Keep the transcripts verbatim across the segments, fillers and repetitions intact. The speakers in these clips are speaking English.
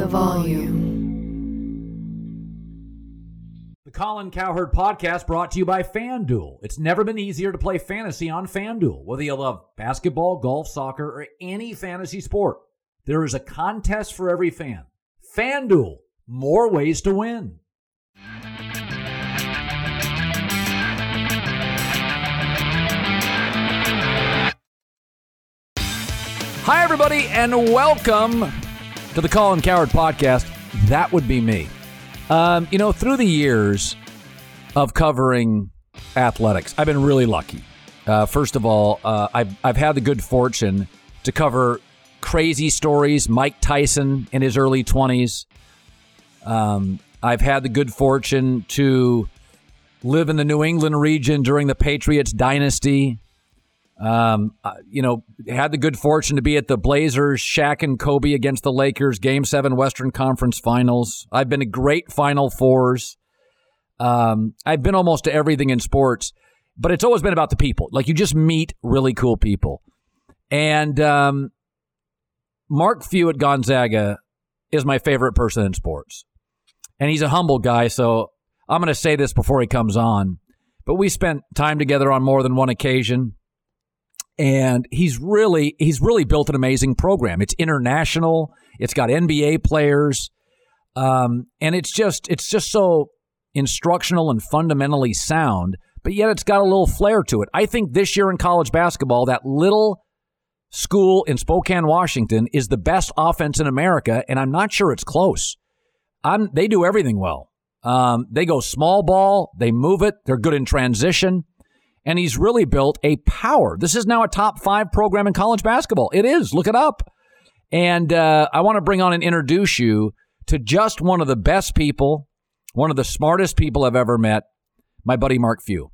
the volume. The Colin Cowherd Podcast brought to you by FanDuel. It's never been easier to play fantasy on FanDuel. Whether you love basketball, golf, soccer, or any fantasy sport, there is a contest for every fan. FanDuel, more ways to win. Hi, everybody, and welcome to the Colin Cowherd Podcast. That would be me. Um, you know, through the years of covering athletics, I've been really lucky. Uh, first of all, uh, I've, I've had the good fortune to cover crazy stories, Mike Tyson in his early twenties. Um, I've had the good fortune to live in the New England region during the Patriots dynasty. Um, uh, you know, had the good fortune to be at the Blazers, Shaq and Kobe against the Lakers, Game seven Western Conference Finals. I've been to great Final Fours. Um, I've been almost to everything in sports, but it's always been about the people. Like, you just meet really cool people. And um, Mark Few at Gonzaga is my favorite person in sports. And he's a humble guy, so I'm going to say this before he comes on. But we spent time together on more than one occasion. And he's really he's really built an amazing program. It's international. It's got N B A players, um, and it's just it's just so instructional and fundamentally sound. But yet it's got a little flair to it. I think this year in college basketball, that little school in Spokane, Washington, is the best offense in America, and I'm not sure it's close. I'm, they do everything well. Um, they go small ball. They move it. They're good in transition. And he's really built a power. This is now a top five program in college basketball. It is. Look it up. And uh, I want to bring on and introduce you to just one of the best people, one of the smartest people I've ever met, my buddy Mark Few.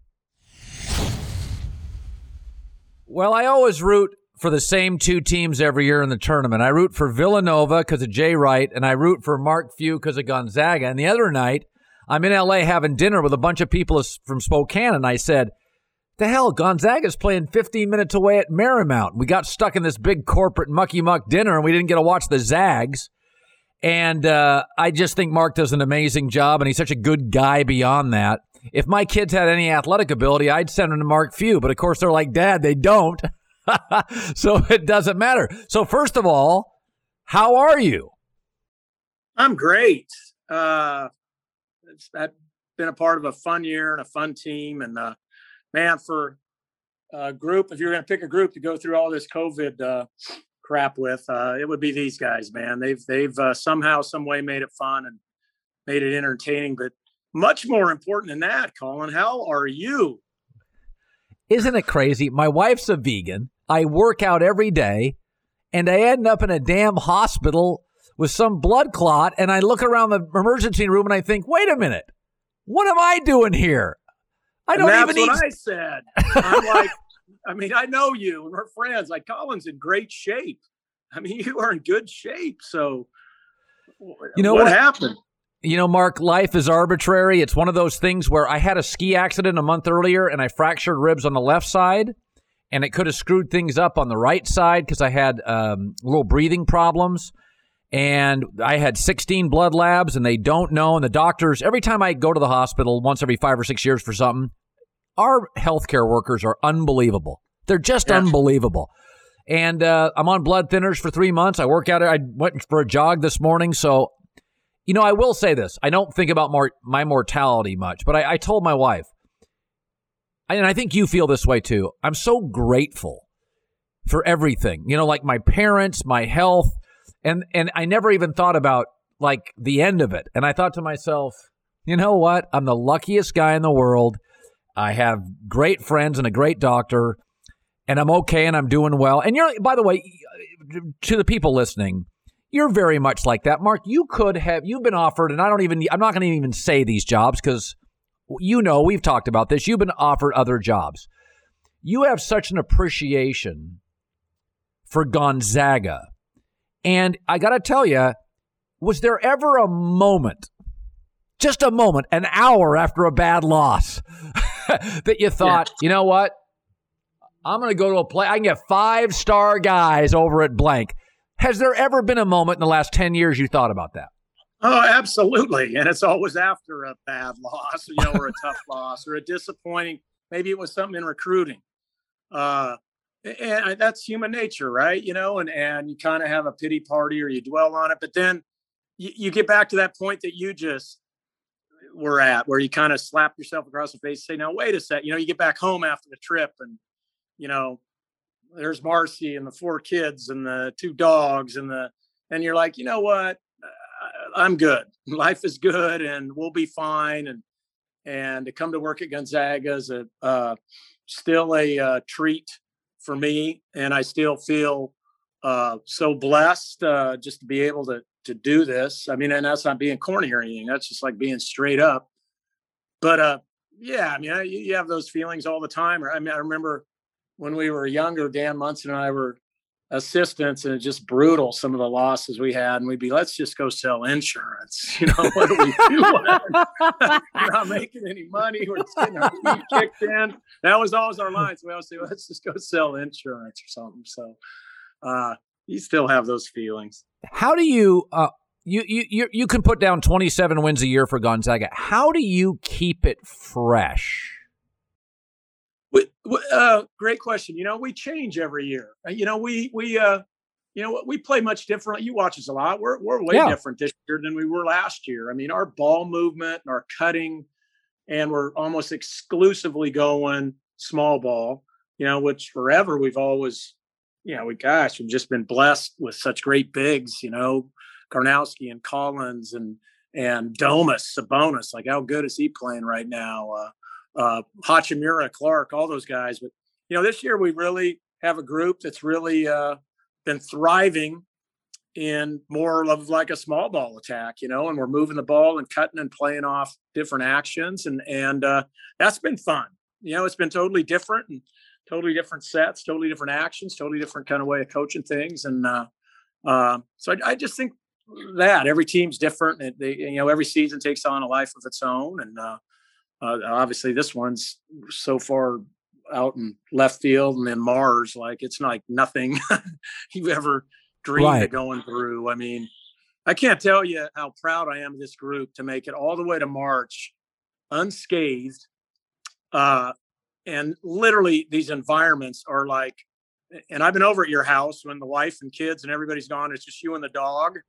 Well, I always root for the same two teams every year in the tournament. I root for Villanova because of Jay Wright, and I root for Mark Few because of Gonzaga. And the other night, I'm in L A having dinner with a bunch of people from Spokane, and I said, the hell, Gonzaga's playing fifteen minutes away at Marymount. We got stuck in this big corporate mucky-muck dinner, and we didn't get to watch the Zags. And uh, I just think Mark does an amazing job, and he's such a good guy beyond that. If my kids had any athletic ability, I'd send them to Mark Few. But, of course, they're like, Dad, they don't. So it doesn't matter. So, first of all, how are you? I'm great. Uh, it's, I've been a part of a fun year and a fun team, and uh, man, for a group, if you're going to pick a group to go through all this COVID uh, crap with, uh, it would be these guys, man. They've they've uh, somehow, some way made it fun and made it entertaining. But much more important than that, Colin, how are you? Isn't it crazy? My wife's a vegan. I work out every day, and I end up in a damn hospital with some blood clot, and I look around the emergency room and I think, wait a minute, what am I doing here? I don't and that's even what eat. I said. I'm like, I mean, I know you and we're friends. Like, Colin's in great shape. I mean, you are in good shape. So, you know what, what happened? You know, Mark, life is arbitrary. It's one of those things where I had a ski accident a month earlier and I fractured ribs on the left side, and it could have screwed things up on the right side because I had um, little breathing problems. And I had sixteen blood labs, and they don't know. And the doctors, every time I go to the hospital once every five or six years for something, our healthcare workers are unbelievable. They're just yeah. unbelievable. And uh, I'm on blood thinners for three months. I work out. I went for a jog this morning. So, you know, I will say this. I don't think about more, my mortality much, but I, I told my wife, and I think you feel this way too, I'm so grateful for everything. You know, like my parents, my health. And and I never even thought about, like, the end of it. And I thought to myself, you know what? I'm the luckiest guy in the world. I have great friends and a great doctor, and I'm okay and I'm doing well. And you're, by the way, to the people listening, you're very much like that. Mark, you could have, you've been offered, and I don't even, I'm not going to even say these jobs because, you know, we've talked about this. You've been offered other jobs. You have such an appreciation for Gonzaga. And I got to tell you, was there ever a moment, just a moment, an hour after a bad loss that you thought, yeah. you know what? I'm going to go to a play. I can get five-star guys over at blank. Has there ever been a moment in the last ten years you thought about that? Oh, absolutely. And it's always after a bad loss, you know, or a tough loss or a disappointing, maybe it was something in recruiting. Uh, and that's human nature, right? You know, and, and you kind of have a pity party or you dwell on it, but then you, you get back to that point that you just were at where you kind of slap yourself across the face and say, now, wait a sec, you know, you get back home after the trip and, you know, there's Marcy and the four kids and the two dogs and the, and you're like, you know what? I'm good. Life is good and we'll be fine. And, and to come to work at Gonzaga is a, uh, still a uh, treat for me. And I still feel uh, so blessed uh, just to be able to, to do this. I mean, and that's not being corny or anything. That's just like being straight up. But uh, yeah, I mean, I, you have those feelings all the time. I mean, I remember when we were younger, Dan Munson and I were assistants, and it's just brutal, some of the losses we had, and we'd be, let's just go sell insurance. You know, what are we doing? We're not making any money. We're just getting our teeth kicked in. That was always our line. So we always say, let's just go sell insurance or something. So uh, you still have those feelings. How do you, uh, you, you, you, you can put down twenty-seven wins a year for Gonzaga. How do you keep it fresh? Uh, great question. You know, we change every year. You know, we, we, uh, you know, we play much different. You watch us a lot. We're, we're way yeah. different this year than we were last year. I mean, our ball movement and our cutting, and we're almost exclusively going small ball, you know, which forever we've always, you know, we, gosh, we've just been blessed with such great bigs, you know, Karnowski and Collins and, and Domus, Sabonis. Like, how good is he playing right now? Uh, Uh, Hachimura, Clark, all those guys. But, you know, this year we really have a group that's really uh, been thriving in more of like a small ball attack, you know, and we're moving the ball and cutting and playing off different actions. And, and uh, that's been fun. You know, it's been totally different and totally different sets, totally different actions, totally different kind of way of coaching things. And uh, uh, so I, I just think that every team's different. And they, you know, every season takes on a life of its own. And, uh, Uh, obviously, this one's so far out in left field and in Mars, like it's like nothing you ever dreamed right. of going through. I mean, I can't tell you how proud I am of this group to make it all the way to March unscathed. Uh, and literally, these environments are like, and I've been over at your house when the wife and kids and everybody's gone. It's just you and the dog.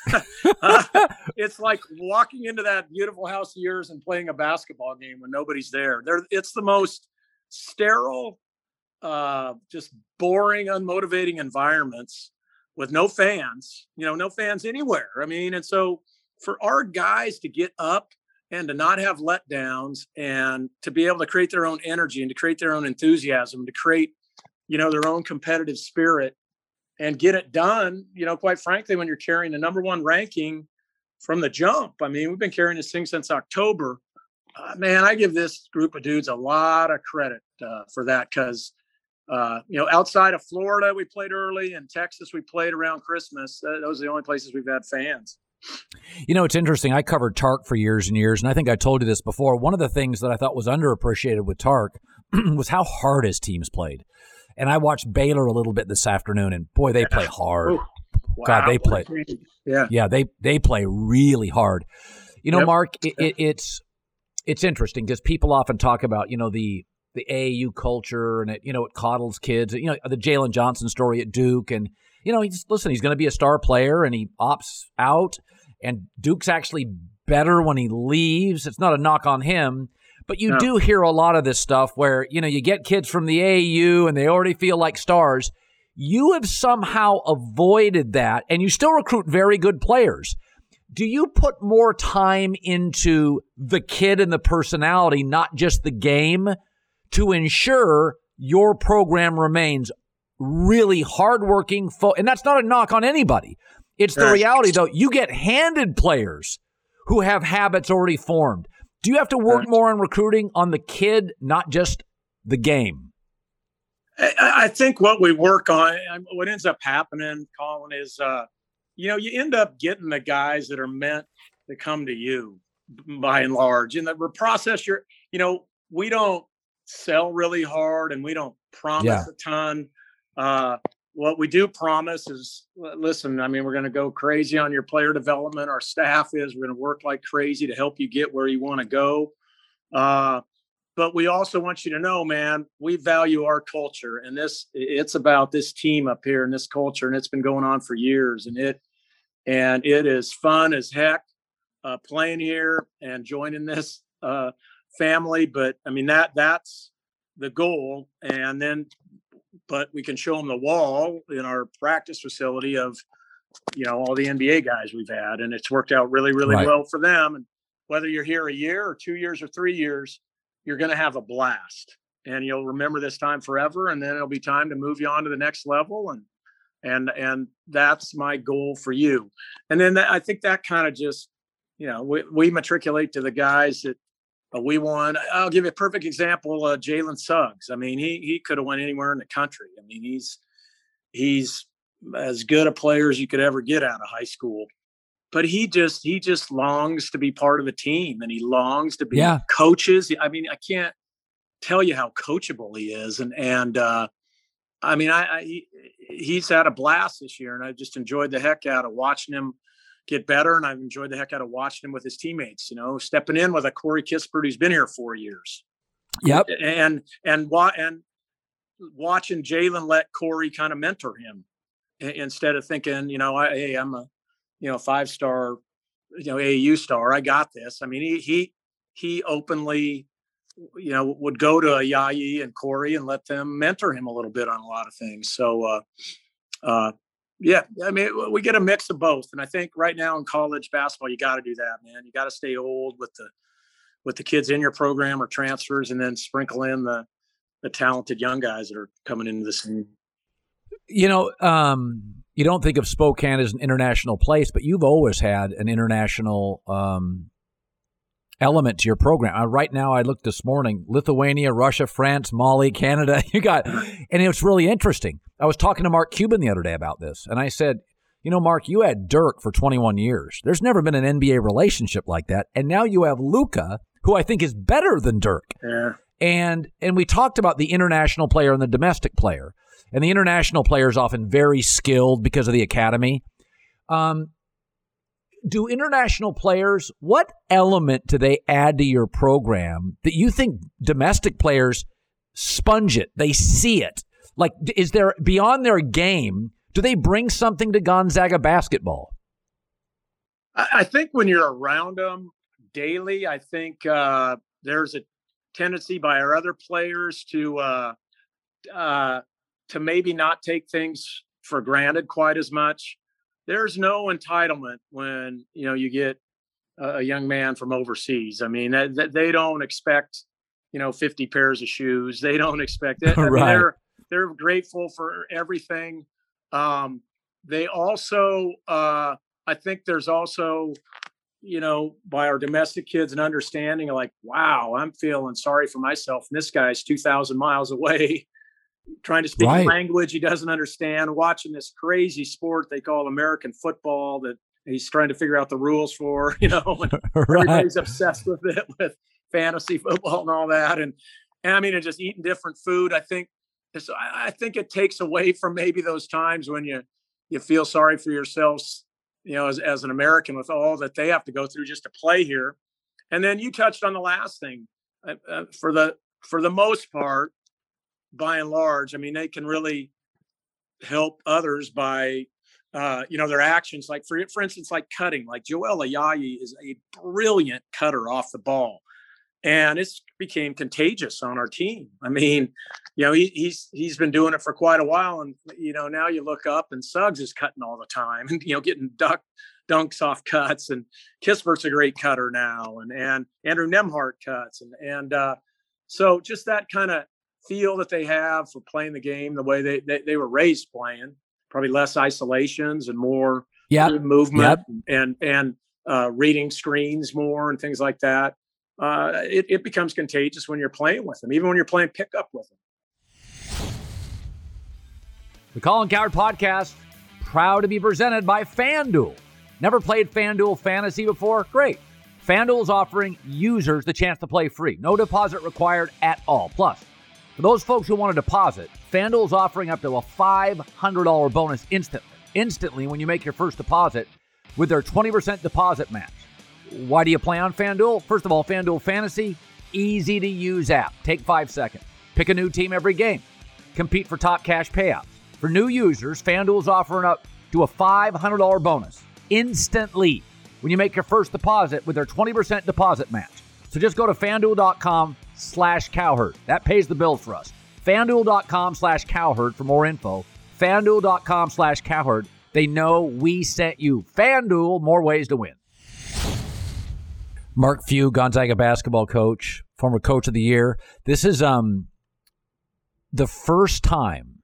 uh, it's like walking into that beautiful house of yours and playing a basketball game when nobody's there. There, it's the most sterile, uh, just boring, unmotivating environments with no fans. You know, no fans anywhere. I mean, and so for our guys to get up and to not have letdowns and to be able to create their own energy and to create their own enthusiasm, to create, you know, their own competitive spirit. And get it done, you know, quite frankly, when you're carrying the number one ranking from the jump. I mean, we've been carrying this thing since October. Uh, man, I give this group of dudes a lot of credit uh, for that because, uh, you know, outside of Florida, we played early, and Texas, we played around Christmas. Uh, those are the only places we've had fans. You know, it's interesting. I covered Tark for years and years, and I think I told you this before. One of the things that I thought was underappreciated with Tark was how hard his teams played. And I watched Baylor a little bit this afternoon, and boy, they play hard. Wow. God, they play. Yeah, yeah, they they play really hard. You know, yep. Mark, it, it, it's it's interesting because people often talk about you know the the A A U culture and it you know it coddles kids. You know the Jalen Johnson story at Duke, and you know he's listen, he's going to be a star player, and he opts out, and Duke's actually better when he leaves. It's not a knock on him. But you no. do hear a lot of this stuff where, you know, you get kids from the A A U and they already feel like stars. You have somehow avoided that, and you still recruit very good players. Do you put more time into the kid and the personality, not just the game, to ensure your program remains really hardworking? Fo- and that's not a knock on anybody. It's the reality, though. You get handed players who have habits already formed. Do you have to work more on recruiting on the kid, not just the game? I, I think what we work on, what ends up happening, Colin, is, uh, you know, you end up getting the guys that are meant to come to you by and large. In the process, you're, you know, we don't sell really hard and we don't promise yeah. a ton. Uh, what we do promise is, listen, I mean, we're going to go crazy on your player development. Our staff is, we're going to work like crazy to help you get where you want to go. Uh, but we also want you to know, man, we value our culture, and this, it's about this team up here and this culture. And it's been going on for years, and it, and it is fun as heck, uh, playing here and joining this, uh, family. But I mean, that, that's the goal. And then, but we can show them the wall in our practice facility of, you know, all the N B A guys we've had, and it's worked out really, really right. well for them. And whether you're here a year or two years or three years, you're going to have a blast, and you'll remember this time forever. And then it'll be time to move you on to the next level. And, and, and that's my goal for you. And then that, I think that kind of just, you know, we, we matriculate to the guys that uh, we won. I'll give you a perfect example. Uh, Jalen Suggs. I mean, he, he could have went anywhere in the country. I mean, he's, he's as good a player as you could ever get out of high school. But he just he just longs to be part of the team, and he longs to be yeah. coaches. I mean, I can't tell you how coachable he is, and and uh, I mean, I, I he, he's had a blast this year, and I just enjoyed the heck out of watching him get better, and I've enjoyed the heck out of watching him with his teammates. You know, stepping in with a Corey Kispert who's been here four years. Yep, and and wa- and watching Jalen let Corey kind of mentor him instead of thinking, you know, I, hey, I'm a you know, five-star, you know, A A U star. I got this. I mean, he, he, he openly, you know, would go to a Yayi and Corey and let them mentor him a little bit on a lot of things. So, uh, uh, yeah, I mean, we get a mix of both. And I think right now in college basketball, you got to do that, man. You got to stay old with the, with the kids in your program or transfers, and then sprinkle in the, the talented young guys that are coming into the scene. You know, um, you don't think of Spokane as an international place, but you've always had an international um, element to your program. Uh, right now, I looked this morning, Lithuania, Russia, France, Mali, Canada. You got, and it was really interesting. I was talking to Mark Cuban the other day about this, and I said, you know, Mark, you had Dirk for twenty-one years. There's never been an N B A relationship like that. And now you have Luka, who I think is better than Dirk. Yeah. And and we talked about the international player and the domestic player. And the international player is often very skilled because of the academy. Um, do international players, what element do they add to your program that you think domestic players sponge it? They see it. Like, is there, beyond their game, do they bring something to Gonzaga basketball? I think when you're around them daily, I think uh, there's a tendency by our other players to uh, uh, to maybe not take things for granted quite as much. There's no entitlement when, you know, you get a, a young man from overseas. I mean, that, that they don't expect, you know, fifty pairs of shoes. They don't expect it. I right. mean, they're, they're grateful for everything. Um, they also, uh, I think there's also, you know, by our domestic kids, an understanding of like, wow, I'm feeling sorry for myself. And this guy's two thousand miles away, trying to speak right. a language he doesn't understand, watching this crazy sport they call American football that he's trying to figure out the rules for, you know, and right. everybody's obsessed with it, with fantasy football and all that. And, and I mean, and just eating different food. I think this, I, I think it takes away from maybe those times when you, you feel sorry for yourselves, you know, as, as an American with all that they have to go through just to play here. And then you touched on the last thing uh, uh, for the, for the most part, by and large, I mean, they can really help others by, uh, you know, their actions. Like for, for instance, like cutting, like Joel Ayayi is a brilliant cutter off the ball, and it's became contagious on our team. I mean, you know, he, he's, he's been doing it for quite a while. And, you know, now you look up and Suggs is cutting all the time and, you know, getting duck dunks off cuts, and Kispert's a great cutter now. And, and Andrew Nembhard cuts. And, and, uh, so just that kind of feel that they have for playing the game the way they, they, they were raised playing, probably less isolations and more yep. movement yep. and, and, uh, reading screens more and things like that. Uh, it, it becomes contagious when you're playing with them, even when you're playing pickup with them. The Colin Cowherd Podcast, proud to be presented by FanDuel. Never played FanDuel Fantasy before? Great. FanDuel is offering users the chance to play free. No deposit required at all. Plus, for those folks who want to deposit, FanDuel is offering up to a five hundred dollars bonus instantly. Instantly when you make your first deposit with their twenty percent deposit match. Why do you play on FanDuel? First of all, FanDuel Fantasy, easy-to-use app. Take five seconds. Pick a new team every game. Compete for top cash payouts. For new users, FanDuel is offering up to a five hundred dollars bonus instantly when you make your first deposit with their twenty percent deposit match. So just go to FanDuel.com slash Cowherd. That pays the bill for us. FanDuel.com slash Cowherd for more info. FanDuel.com slash Cowherd. They know we sent you. FanDuel, more ways to win. Mark Few, Gonzaga basketball coach, former coach of the year. This is um the first time,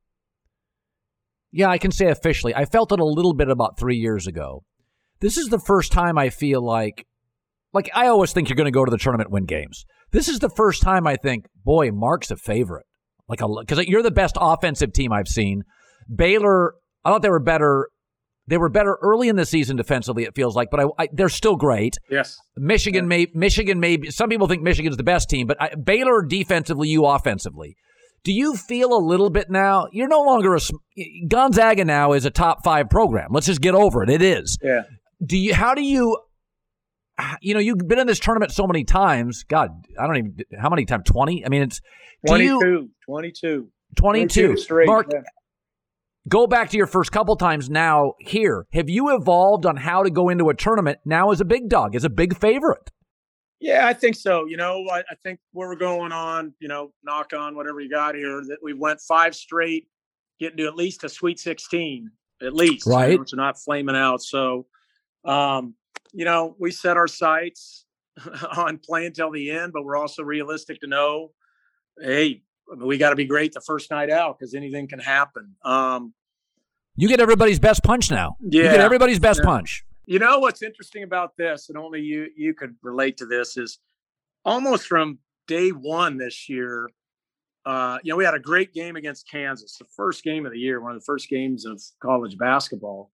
yeah, I can say officially, I felt it a little bit about three years ago. This is the first time I feel like, like I always think you're going to go to the tournament, win games. This is the first time I think, boy, Mark's a favorite. Like a, because you're the best offensive team I've seen. Baylor, I thought they were better. They were better early in the season defensively, it feels like, but I, I, they're still great. Yes. Michigan, may, Michigan, maybe some people think Michigan's the best team, but I, Baylor defensively, you offensively. Do you feel a little bit now? You're no longer a Gonzaga now is a top five program. Let's just get over it. It is. Yeah. Do you? How do you? You know, you've been in this tournament so many times. God, I don't even. How many times? twenty. I mean, it's twenty-two. You, twenty-two. twenty-two. Straight, Mark, yeah. Go back to your first couple times now here. Have you evolved on how to go into a tournament now as a big dog, as a big favorite? Yeah, I think so. You know, I, I think where we're going on, you know, knock on whatever you got here, that we went five straight, getting to at least a Sweet sixteen, at least. Right. You know, so not flaming out. So, um, you know, we set our sights on playing till the end, but we're also realistic to know, hey, we got to be great the first night out because anything can happen. Um, you get everybody's best punch now. Yeah, you get everybody's best yeah. punch. You know what's interesting about this, and only you you could relate to this, is almost from day one this year. Uh, you know, we had a great game against Kansas, the first game of the year, one of the first games of college basketball,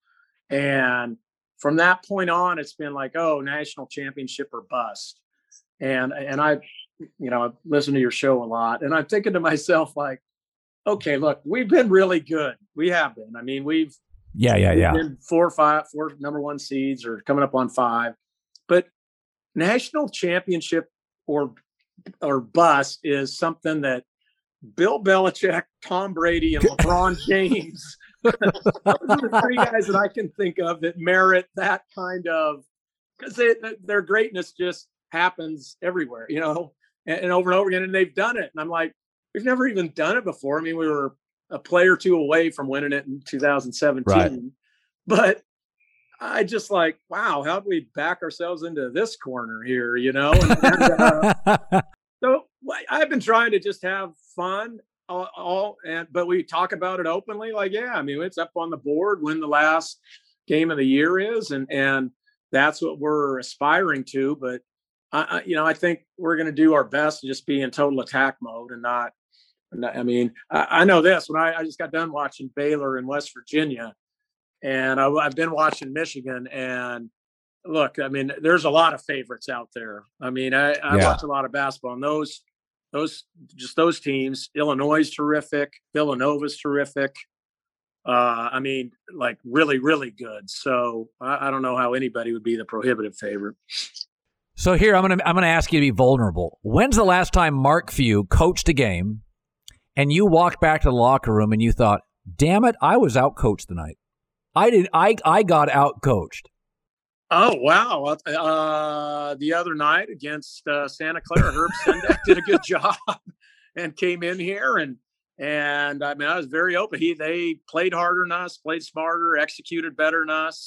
and from that point on, it's been like, oh, national championship or bust. And and I, you know, I've listened to your show a lot, and I'm thinking to myself, like, okay, look, we've been really good. We have been. I mean, we've yeah, yeah, yeah, been four or five, four number one seeds, or coming up on five. But national championship or or bust is something that Bill Belichick, Tom Brady, and LeBron James. Those are the three guys that I can think of that merit that kind of, because their greatness just happens everywhere, you know, and, and over and over again, and they've done it. And I'm like, we've never even done it before. I mean, we were a play or two away from winning it in two thousand seventeen, right. But I just like, wow, how do we back ourselves into this corner here, you know? And, and, uh, so I've been trying to just have fun. All, all and but we talk about it openly, like, yeah, I mean, it's up on the board when the last game of the year is, and and that's what we're aspiring to. But I, I you know, I think we're going to do our best to just be in total attack mode and not. I mean, I, I know this when I, I just got done watching Baylor in West Virginia, and I, I've been watching Michigan. And look, I mean, there's a lot of favorites out there. I mean, I, I yeah. watch a lot of basketball, and those. Those just those teams. Illinois is terrific. Villanova's terrific. Uh, I mean, like really, really good. So I, I don't know how anybody would be the prohibitive favorite. So here, I'm gonna I'm gonna ask you to be vulnerable. When's the last time Mark Few coached a game, and you walked back to the locker room and you thought, "Damn it, I was out coached tonight. I did. I I got out coached." Oh, wow. Uh, the other night against uh, Santa Clara, Herb Sendek did a good job and came in here. And, and I mean, I was very open. He, they played harder than us, played smarter, executed better than us.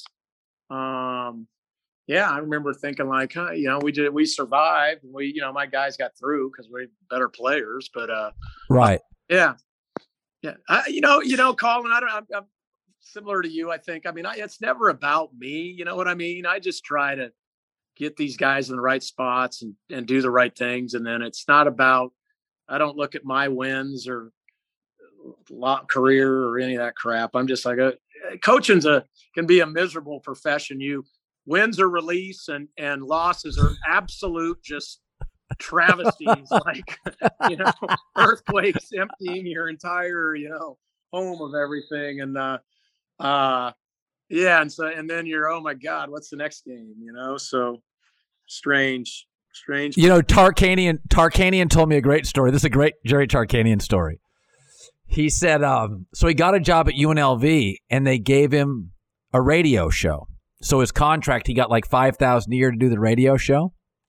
Um, yeah, I remember thinking like, huh, you know, we did, we survived. We, you know, my guys got through because we're better players, but uh, right. Yeah. Yeah. I, you know, you know, Colin, I don't, I'm, I'm similar to you, I think. I mean, I, it's never about me. You know what I mean? I just try to get these guys in the right spots and, and do the right things. And then it's not about, I don't look at my wins or lot career or any of that crap. I'm just like, a, coaching's a, can be a miserable profession. You wins are release and, and losses are absolute, just travesties like, you know, earthquakes emptying your entire, you know, home of everything. And, uh, uh, yeah. And so, and then you're, oh my God, what's the next game? You know, so strange, strange. You know, Tarkanian, Tarkanian told me a great story. This is a great Jerry Tarkanian story. He said, um, so he got a job at U N L V and they gave him a radio show. So his contract, he got like five thousand dollars a year to do the radio show.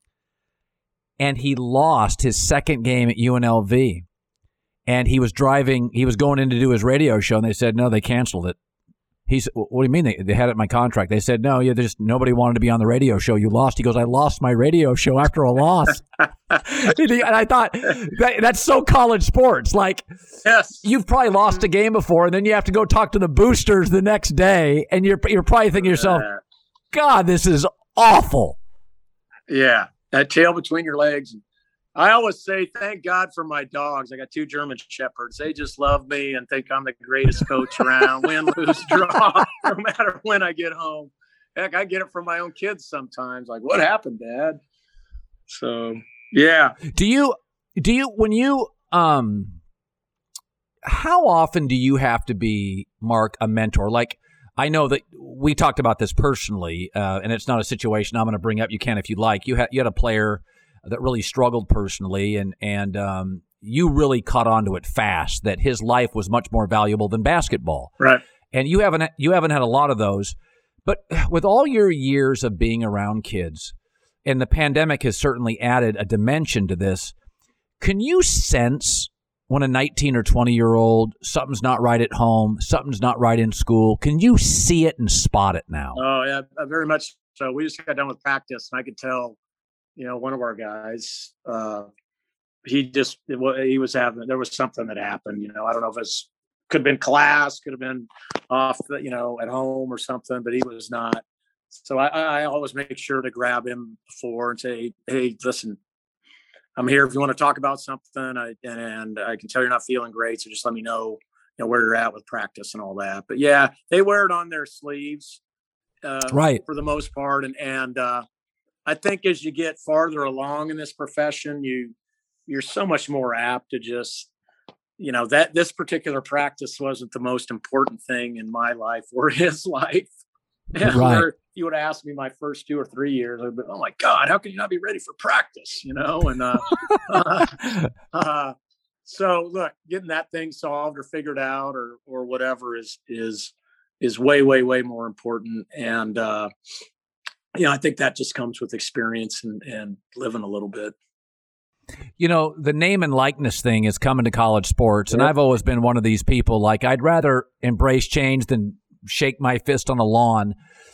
And he lost his second game at U N L V. And he was driving, he was going in to do his radio show, and they said, no, they canceled it. He said, what do you mean? They, they had it in my contract. They said, no, yeah, just nobody wanted to be on the radio show. You lost. He goes, I lost my radio show after a loss. And I thought, that, that's so college sports. Like, yes, you've probably lost a game before, and then you have to go talk to the boosters the next day, and you're you're probably thinking to yourself, God, this is awful. Yeah, that tail between your legs. I always say, thank God for my dogs. I got two German Shepherds. They just love me and think I'm the greatest coach around, win, lose, draw, no matter when I get home. Heck, I get it from my own kids sometimes. Like, what happened, Dad? So, yeah. Do you, do you, when you, um, how often do you have to be, Mark, a mentor? Like, I know that we talked about this personally, uh, and it's not a situation I'm going to bring up. You can if you like. You had, you had a player that really struggled personally, and and um, you really caught on to it fast, that his life was much more valuable than basketball. Right. And you haven't you haven't had a lot of those. But with all your years of being around kids, and the pandemic has certainly added a dimension to this, can you sense when a nineteen or twenty-year-old, something's not right at home, something's not right in school? Can you see it and spot it now? Oh, yeah, very much so. We just got done with practice, and I could tell, you know, one of our guys, uh, he just, he was having, there was something that happened, you know, I don't know if it's, could have been class, could have been off, the, you know, at home or something, but he was not. So I, I always make sure to grab him before and say, hey, listen, I'm here if you want to talk about something. I, and I can tell you're not feeling great. So just let me know, you know, where you're at with practice and all that. But yeah, they wear it on their sleeves, uh, right, for the most part. And, and, uh, I think as you get farther along in this profession, you, you're so much more apt to just, you know, that this particular practice wasn't the most important thing in my life or his life. Right. Where you would ask me my first two or three years, I'd be, oh my God, how can you not be ready for practice? You know? And, uh, uh, uh, so look, getting that thing solved or figured out or, or whatever is, is, is way, way, way more important. And, uh, you know, I think that just comes with experience and, and living a little bit. You know, the name and likeness thing is coming to college sports, and I've always been one of these people, like, I'd rather embrace change than shake my fist on a lawn.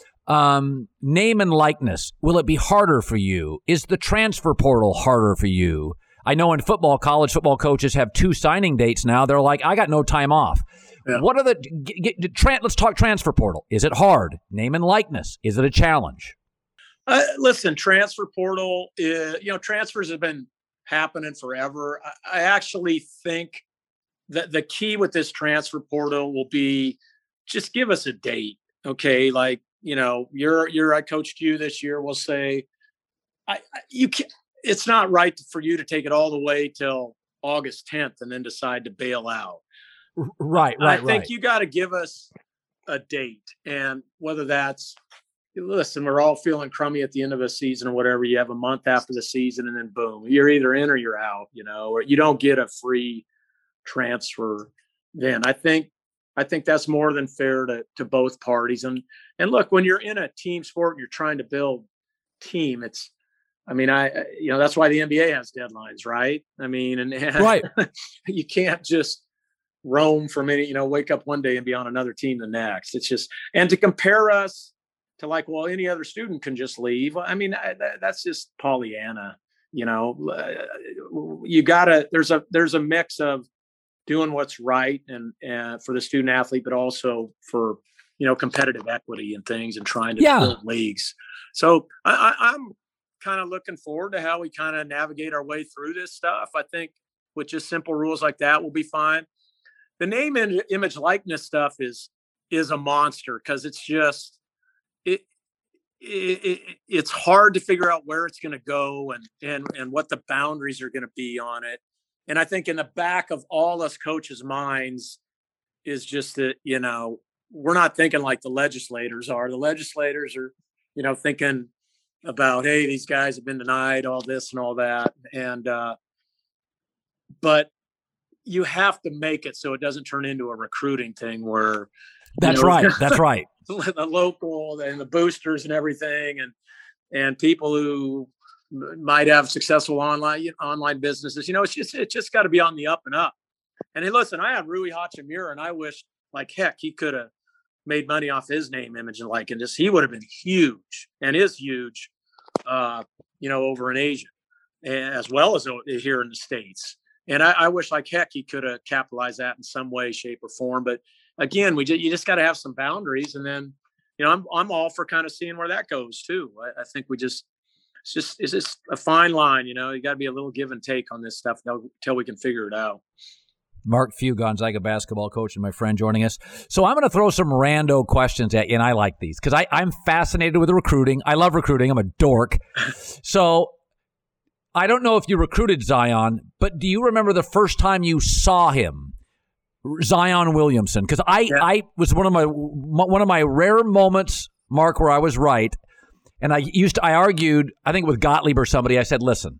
Um, name and likeness, will it be harder for you? Is the transfer portal harder for you? I know in football, college football coaches have two signing dates now. They're like, I got no time off. Yeah. What are the get, get, tra- let's talk transfer portal. Is it hard? Name and likeness, is it a challenge? Uh, listen, transfer portal, is, you know, transfers have been happening forever. I, I actually think that the key with this transfer portal will be just give us a date. Okay. Like, you know, you're, you're, I coached you this year. We'll say, I, I you can it's not right for you to take it all the way till August tenth and then decide to bail out. Right. Right. I think right. you got to give us a date, and whether that's, listen, we're all feeling crummy at the end of a season or whatever. You have a month after the season and then boom, you're either in or you're out, you know, or you don't get a free transfer. Then I think, I think that's more than fair to, to both parties. And, and look, when you're in a team sport, and you're trying to build team. It's, I mean, I, you know, that's why the N B A has deadlines, right? I mean, and, and right. You can't just roam from any, you know, wake up one day and be on another team the next. It's just, and to compare us to like, well, any other student can just leave. I mean, I, that, that's just Pollyanna, you know, uh, you gotta, there's a, there's a mix of doing what's right and, and for the student athlete, but also for, you know, competitive equity and things and trying to yeah. build leagues. So I, I, I'm kind of looking forward to how we kind of navigate our way through this stuff. I think with just simple rules like that, we'll be fine. The name and image likeness stuff is, is a monster because it's just, it, it, it, it's hard to figure out where it's going to go and, and, and what the boundaries are going to be on it. And I think in the back of all us coaches' minds is just that, you know, we're not thinking like the legislators are. The legislators are, you know, thinking about, hey, these guys have been denied all this and all that. And, uh, but you have to make it so it doesn't turn into a recruiting thing where. That's you know, right. That's right. The local and the boosters and everything. And, and people who might have successful online, online businesses, you know, it's just, it's just got to be on the up and up. And hey, listen, I have Rui Hachimura, and I wish like heck he could have made money off his name, image, and likeness. He would have been huge and is huge, uh, you know, over in Asia as well as here in the States. And I, I wish like heck he could have capitalized that in some way, shape, or form. But again, we just, you just got to have some boundaries, and then, you know, I'm I'm all for kind of seeing where that goes too. I, I think we just it's just it's just a fine line, you know. You got to be a little give and take on this stuff until we can figure it out. Mark Few, Gonzaga basketball coach, and my friend joining us. So I'm going to throw some rando questions at you, and I like these because I'm fascinated with recruiting. I love recruiting. I'm a dork. So I don't know if you recruited Zion, but do you remember the first time you saw him, Zion Williamson? Because I, yeah. I was one of my one of my rare moments, Mark, where I was right, and I used to, I argued, I think with Gottlieb or somebody. I said, listen.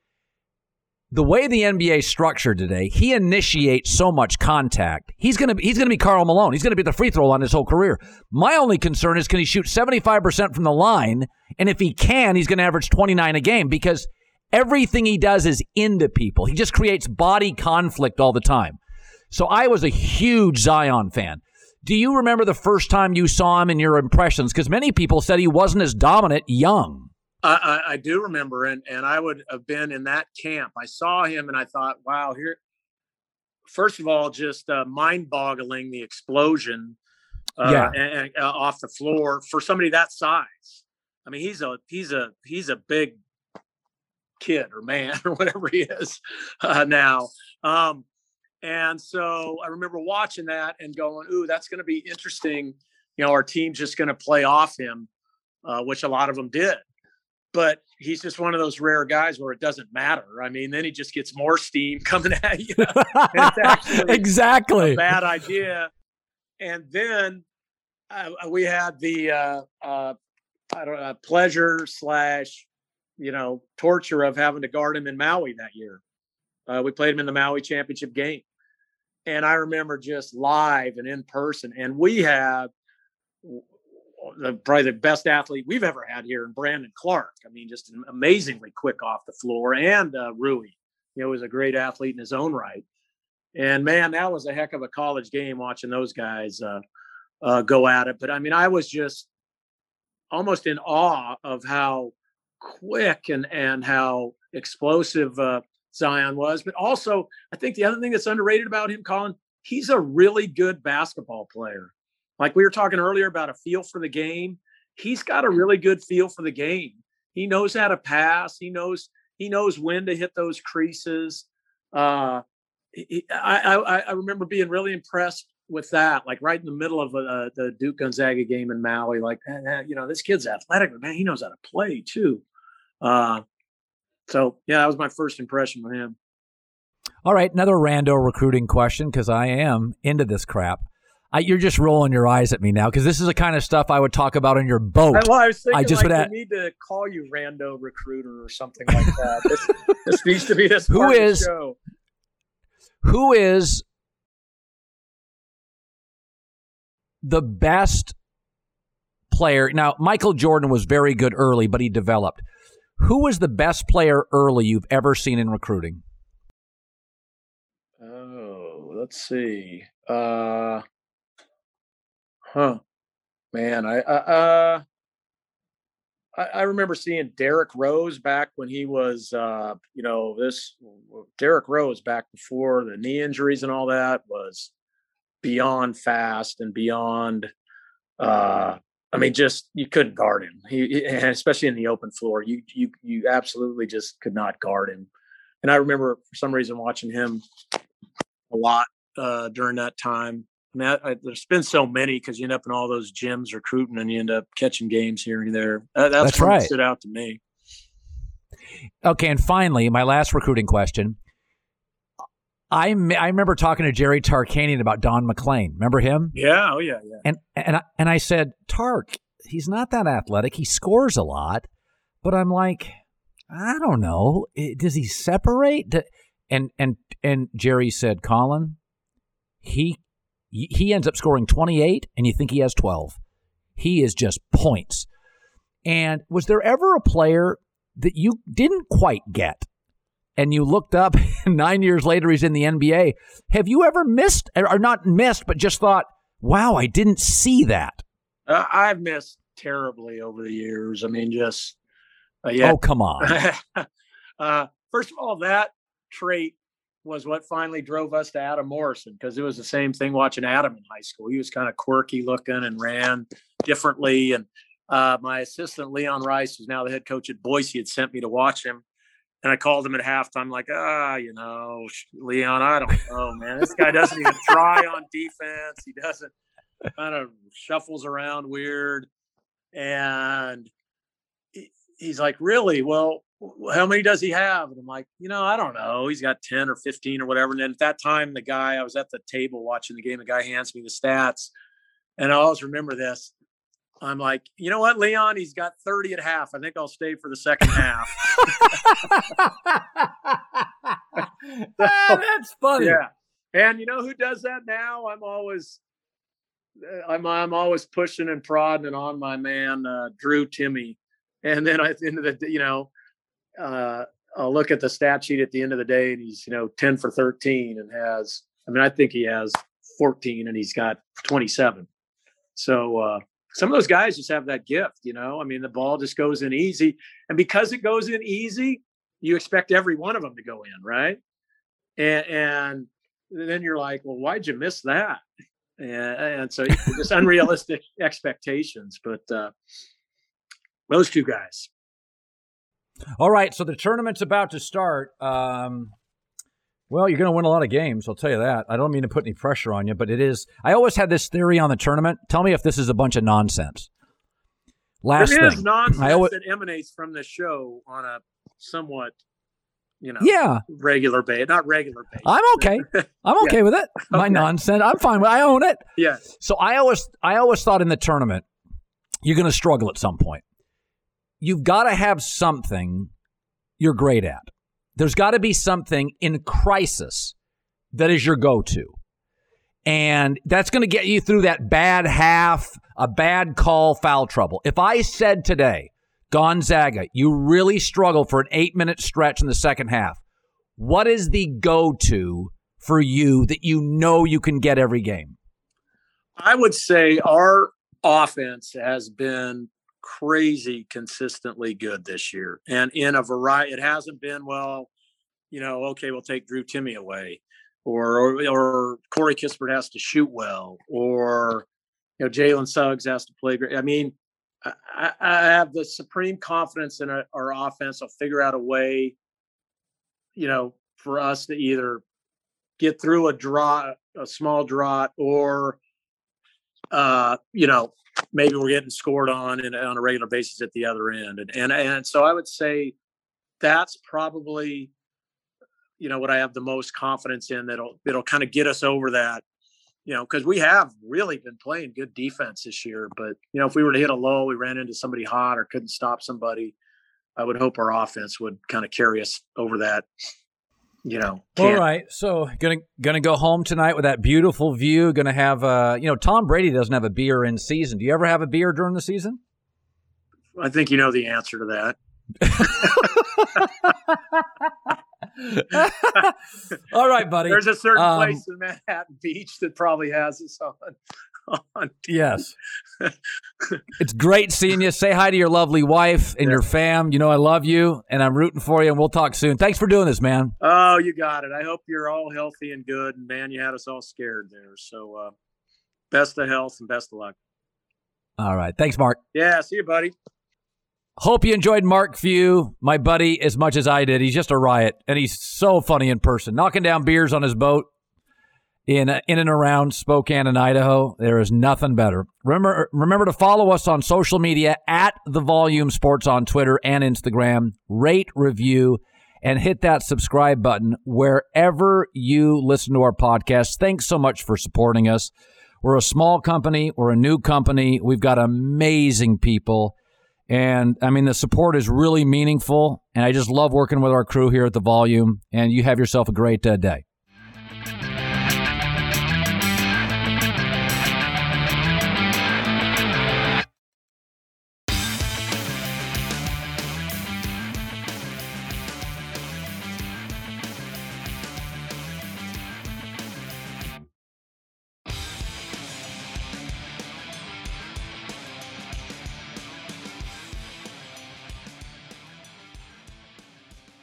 The way the N B A is structured today, he initiates so much contact. He's gonna be, he's gonna be Karl Malone. He's gonna be the free throw line his whole career. My only concern is, can he shoot seventy-five percent from the line? And if he can, he's gonna average twenty-nine a game because everything he does is into people. He just creates body conflict all the time. So I was a huge Zion fan. Do you remember the first time you saw him and your impressions? Because many people said he wasn't as dominant young. I, I do remember, and, and I would have been in that camp. I saw him, and I thought, wow, here, first of all, just uh, mind-boggling, the explosion uh, yeah. and, and, uh, off the floor for somebody that size. I mean, he's a he's a he's a big kid or man or whatever he is uh, now. Um, and so I remember watching that and going, ooh, that's going to be interesting. You know, our team's just going to play off him, uh, which a lot of them did. But he's just one of those rare guys where it doesn't matter. I mean, then he just gets more steam coming at you. And it's actually exactly a bad idea. And then uh, we had the uh, uh, I don't know, pleasure slash, you know, torture of having to guard him in Maui that year. Uh, we played him in the Maui championship game. And I remember just live and in person. And we had The, probably the best athlete we've ever had here in Brandon Clark. I mean, just amazingly quick off the floor. And uh, Rui, you know, was a great athlete in his own right. And man, that was a heck of a college game watching those guys uh, uh, go at it. But I mean, I was just almost in awe of how quick and, and how explosive uh, Zion was. But also, I think the other thing that's underrated about him, Colin, he's a really good basketball player. Like we were talking earlier about a feel for the game. He's got a really good feel for the game. He knows how to pass. He knows he knows when to hit those creases. Uh, he, I, I, I remember being really impressed with that. Like right in the middle of uh, the Duke Gonzaga game in Maui. Like, man, you know, this kid's athletic, but man, he knows how to play too. Uh, so yeah, that was my first impression with him. All right, another rando recruiting question because I am into this crap. I, you're just rolling your eyes at me now because this is the kind of stuff I would talk about on your boat. Well, I was thinking I just like would we add, need to call you Rando Recruiter or something like that. this, this needs to be this who part is, of the show. Who is the best player? Now, Michael Jordan was very good early, but he developed. Who was the best player early you've ever seen in recruiting? Oh, let's see. Uh... Huh, man, I, uh, I I remember seeing Derrick Rose back when he was, uh, you know, this Derrick Rose back before the knee injuries and all that was beyond fast and beyond. Uh, I mean, just you couldn't guard him. He, he especially in the open floor, you you you absolutely just could not guard him. And I remember for some reason watching him a lot uh, during that time. I mean, I, I, there's been so many because you end up in all those gyms recruiting and you end up catching games here and there. That, that's that's what right. stood out to me. Okay, and finally, my last recruiting question. I I remember talking to Jerry Tarkanian about Don McClain. Remember him? Yeah, oh yeah, yeah. And and I, and I said, Tark, he's not that athletic. He scores a lot, but I'm like, I don't know. Does he separate? And and and Jerry said, Colin, he he ends up scoring twenty-eight, and you think he has twelve. He is just points. And was there ever a player that you didn't quite get, and you looked up, and nine years later he's in the N B A? Have you ever missed, or not missed, but just thought, wow, I didn't see that? Uh, I've missed terribly over the years. I mean, just uh, yeah. Oh, come on. uh, first of all, that trait was what finally drove us to Adam Morrison, because it was the same thing watching Adam in high school. He was kind of quirky looking and ran differently. And uh, my assistant, Leon Rice, who's now the head coach at Boise, had sent me to watch him. And I called him at halftime, like, ah, you know, Leon, I don't know, man. This guy doesn't even try on defense. He doesn't, kind of shuffles around weird. And he, he's like, really? Well, how many does he have? And I'm like, you know, I don't know. He's got ten or fifteen or whatever. And then at that time, the guy, I was at the table watching the game, the guy hands me the stats. And I always remember this. I'm like, you know what, Leon? He's got thirty at half. I think I'll stay for the second half. So, that's funny. Yeah. And you know who does that now? I'm always, I'm, I'm always pushing and prodding and on my man, uh, Drew Timme. And then at the end of the day, you know, uh, I'll look at the stat sheet at the end of the day, and he's, you know, ten for thirteen and has, I mean, I think he has fourteen and he's got twenty-seven. So, uh, some of those guys just have that gift, you know. I mean, the ball just goes in easy. And because it goes in easy, you expect every one of them to go in, right? And, and then you're like, well, why'd you miss that? And, and so just unrealistic expectations. But uh, those two guys. All right, so the tournament's about to start. Um, well, you're going to win a lot of games, I'll tell you that. I don't mean to put any pressure on you, but it is. I always had this theory on the tournament. Tell me if this is a bunch of nonsense. Last there thing. is nonsense always, that emanates from the show on a somewhat, you know, yeah. regular base, not regular base. I'm okay. I'm okay yeah. with it. My okay. nonsense. I'm fine with it. I own it. Yeah. So I always, I always thought in the tournament, you're going to struggle at some point. You've got to have something you're great at. There's got to be something in crisis that is your go-to. And that's going to get you through that bad half, a bad call, foul trouble. If I said today, Gonzaga, you really struggle for an eight-minute stretch in the second half, what is the go-to for you that you know you can get every game? I would say our offense has been crazy consistently good this year, and in a variety. It hasn't been, well, you know, okay, we'll take Drew Timme away, or or, or Corey Kispert has to shoot well, or you know, Jalen Suggs has to play great. I mean, I, I have the supreme confidence in our, our offense. I'll figure out a way, you know, for us to either get through a drought, a small drought, or uh, you know, maybe we're getting scored on in, on a regular basis at the other end. And, and, and so I would say that's probably, you know, what I have the most confidence in, that'll, it'll kind of get us over that, you know, cause we have really been playing good defense this year, but you know, if we were to hit a low, we ran into somebody hot or couldn't stop somebody, I would hope our offense would kind of carry us over that. You know, all right. So gonna gonna go home tonight with that beautiful view. Gonna have uh, you know, Tom Brady doesn't have a beer in season. Do you ever have a beer during the season? I think you know the answer to that. All right, buddy. There's a certain um, place in Manhattan Beach that probably has us on. on yes. It's great seeing you. Say hi to your lovely wife and yeah. your fam. You know I love you, and I'm rooting for you, and we'll talk soon. Thanks for doing this, man. Oh, you got it. I hope you're all healthy and good. And, man, you had us all scared there. So uh, best of health and best of luck. All right. Thanks, Mark. Yeah, see you, buddy. Hope you enjoyed Mark Few, my buddy, as much as I did. He's just a riot, and he's so funny in person, knocking down beers on his boat. in in and around Spokane and Idaho. There is nothing better. Remember, remember to follow us on social media at The Volume Sports on Twitter and Instagram. Rate, review, and hit that subscribe button wherever you listen to our podcast. Thanks so much for supporting us. We're a small company. We're a new company. We've got amazing people. And, I mean, the support is really meaningful. And I just love working with our crew here at The Volume. And you have yourself a great uh, day.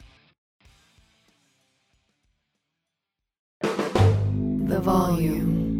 The Volume.